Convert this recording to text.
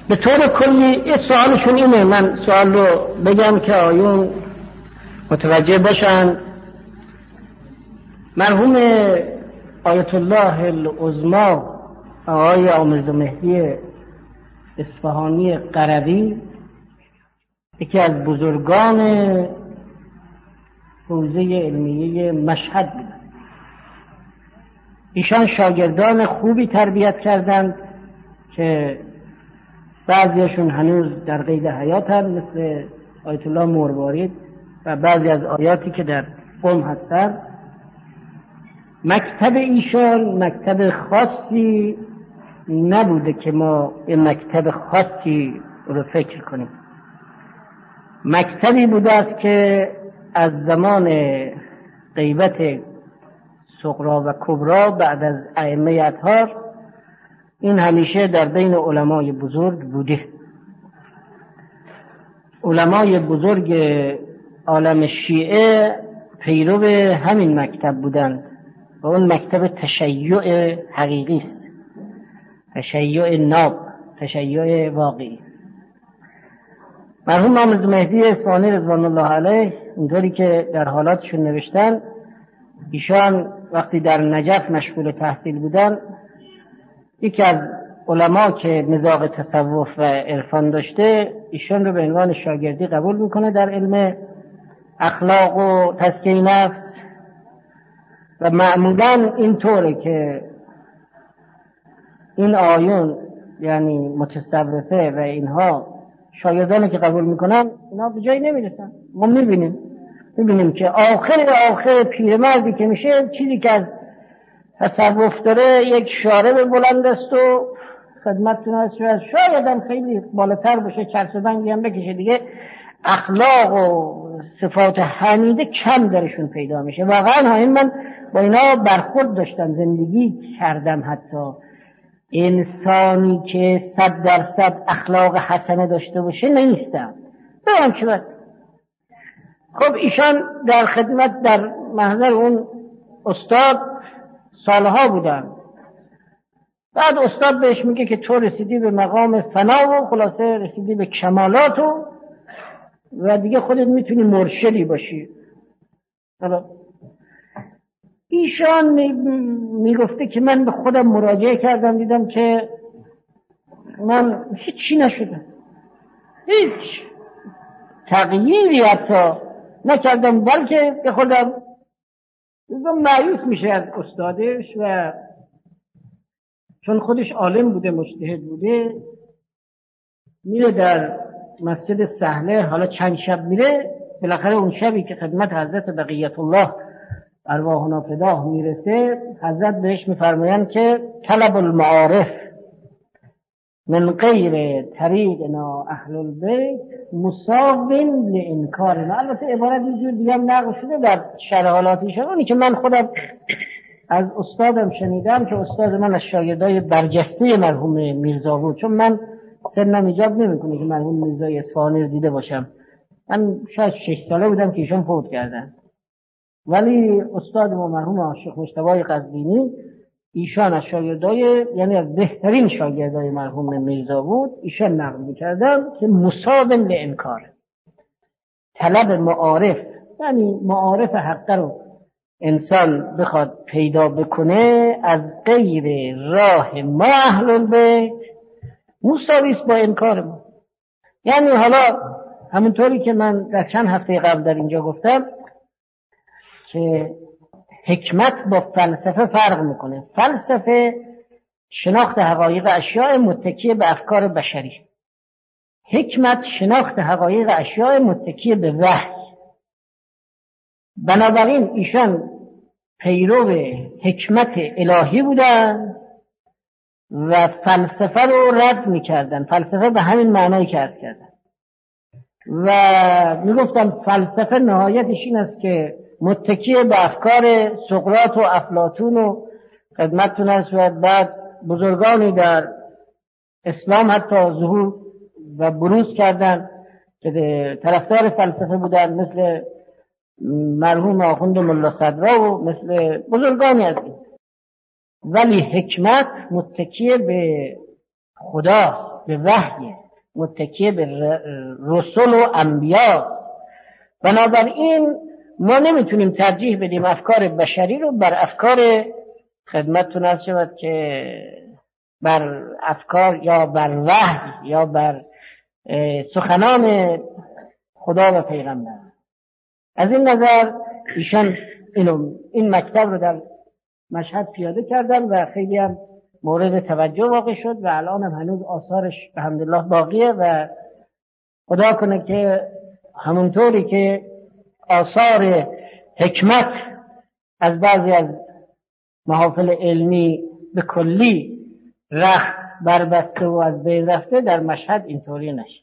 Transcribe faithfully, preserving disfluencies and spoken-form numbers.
به طور کلی یه سوالشون اینه، من سوال رو بگم که آیون متوجه باشن. مرحوم آیت الله العظمی آقای آمرزا مهدی اصفهانی قروی یکی از بزرگان حوزه علمیه مشهد بود. ایشان شاگردان خوبی تربیت کردند که بعضیشون هنوز در قید حیاتند، مثل آیت الله مروارید و بعضی از آیاتی که در قم هستند. مکتب ایشان مکتب خاصی نبوده که ما این مکتب خاصی رو فکر کنیم. مکتبی بوده است که از زمان غیبت صغرا و کبرا بعد از ائمه اطهار این همیشه در بین علمای بزرگ بوده. علمای بزرگ عالم شیعه پیرو همین مکتب بودند و اون مکتب تشیع حقیقی است، تشیع ناب، تشیع واقعی. مرحوم آمرزا مهدی اصفهانی رضوان الله علیه اینطوری که در حالاتشون نوشتن، ایشان وقتی در نجف مشغول تحصیل بودن، یکی از علما که مذاق تصوف و عرفان داشته ایشان رو به عنوان شاگردی قبول میکنه در علم اخلاق و تزکیه نفس. و معمولا اینطوره که این آیون یعنی متصوفه و اینها شاگردانی که قبول میکنن اینا به جایی نمیرسن. ما میبینیم میبینیم که آخر آخر پیرمردی که میشه چیزی که از تصوف داره یک شارب بلند است و خدمتتون هست، شاید هم خیلی بالاتر باشه، چرسبنگی هم بکشه دیگه، اخلاق و صفات حمیده کم درشون پیدا میشه. واقعا ها این من با اینا برخورد داشتم، زندگی کردم. حتی انسانی که صد درصد اخلاق حسنه داشته باشه نیستم. بگم چی باید. خب ایشان در خدمت در محضر اون استاد سالها بودن. بعد استاد بهش میگه که تو رسیدی به مقام فنا و خلاصه رسیدی به کمالات و و دیگه خودت میتونی مرشدی باشی. حالا ایشان میگفته که من به خودم مراجعه کردم، دیدم که من هیچی نشدم، هیچ تغییری حتی نکردم، بلکه به خودم مایوس میشه از استادش. و چون خودش عالم بوده، مجتهد بوده، میره در مسجد سهله، حالا چند شب میره، بالاخره اون شبی که خدمت حضرت بقیت الله ارواحنا فداه میرسه، حضرت بهش میفرمایند که طلب المعارف من غیر طریقنا اهل البیت مساو لانکارنا. البته عبارت یه جور دیگه هم نقل شده در شرح حالاتیشون، اونی که من خودم از استادم شنیدم که استاد من از شاگردای برجسته مرحوم میرزا بود، چون من سنم ایجاب نمیکنه که مرحوم میرزای اصفهانی رو دیده باشم. من شاید شش ساله بودم که ایشون فوت کردن، ولی استاد ما مرحوم شیخ مجتبی قزوینی ایشان از شاگردای یعنی از بهترین شاگردای مرحوم میرزا بود. ایشان نقل میکردن که مساو لانکار، طلب معارف، یعنی معارف حق رو انسان بخواد پیدا بکنه از غیر راه ما اهل البیت مساویست با انکار ما. یعنی حالا همونطوری که من در چند هفته قبل در اینجا گفتم که حکمت با فلسفه فرق میکنه. فلسفه شناخت حقایق اشیاء متکی به افکار بشری، حکمت شناخت حقایق اشیاء متکی به وحی. بنابراین ایشان پیرو حکمت الهی بودن و فلسفه رو رد میکردن. فلسفه به همین معنایی که عرض کردن و میگفتم فلسفه نهایتش این است که متکی به افکار سقراط و افلاطون و خدمتتون هست و بعد بزرگانی در اسلام حتی ظهور و بروز کردن که طرفدار فلسفه بودن، مثل مرحوم آخوند ملا صدرا و مثل بزرگانی از این. ولی حکمت متکی به خداست، به وحی، متکی به رسول و انبیاست. بنابراین ما نمیتونیم ترجیح بدیم افکار بشری رو بر افکار، خدمتتون عرض شود که بر افکار یا بر وحی یا بر سخنان خدا و پیغمبر. از این نظر ایشان اینو این مکتب رو در مشهد پیاده کردن و خیلی هم مورد توجه واقع شد و الان هم هنوز آثارش الحمدلله باقیه و خدا کنه که همونطوری که آثار حکمت از بعضی از محافل علمی به کلی رخت بربسته و از بین رفته، در مشهد اینطوری نشه.